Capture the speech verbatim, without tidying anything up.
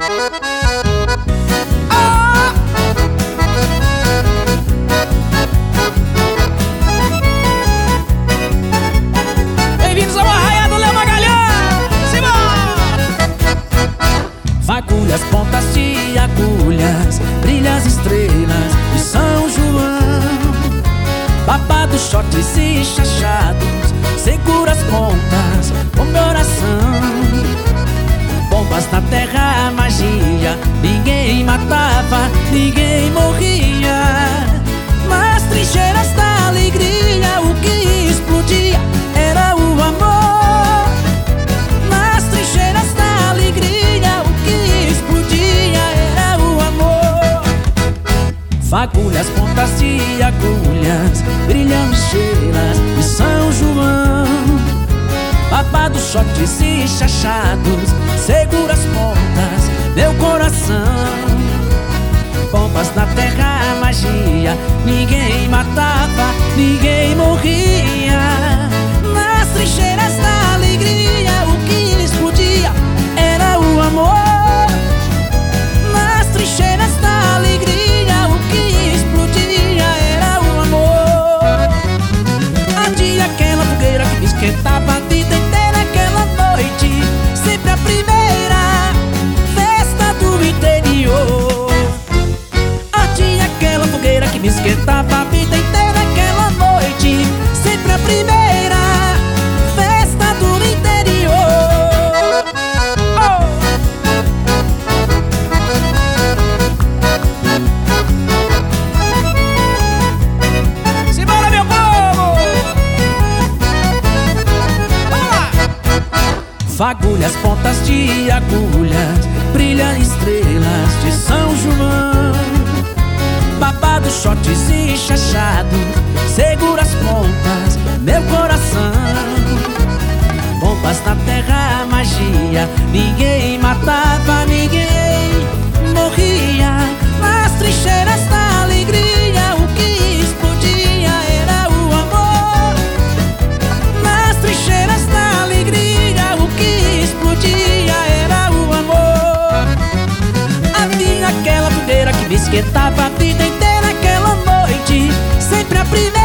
Ah! Bem-vindos ao Arraial do Léo Magalhães! Simbora! Fagulhas, pontas de agulhas, brilham as estrelas de São João. Babados, shorts e chachados, segura as pontas com meu oração. Bombas na terra, magia, ninguém matava, ninguém morria. Nas trincheiras da alegria, o que explodia era o amor. Nas trincheiras da alegria, o que explodia era o amor. Fagulhas, pontas de agulhas, brilham estrelas de São João. Babados, shorts e chachados, segura as pontas, meu coração. Bombas na terra, magia, ninguém matava, ninguém morria. Nas trincheiras da alegria, o que explodia era o amor. Nas trincheiras da alegria, o que explodia era o amor. Ardia aquela fogueira que me esquentava a vida inteira. Aquela noite, sempre a primeira festa do interior. Ardia aquela fogueira que me esquentava a vida inteira. Aquela noite, sempre a primeira festa do interior. Oh! Simbora, meu povo! Vamos lá! Fagulhas, pontas de agulhas, brilham estrelas de São João. Babados, shorts e chachados, segura as pontas, meu coração. Bombas na terra, magia, ninguém matava, ninguém morria. Nas trincheiras da alegria, o que explodia era o amor. Nas trincheiras da alegria, o que explodia era o amor. Havia aquela fogueira que me esquentava a vida inteira. Aquela noite, sempre a primeira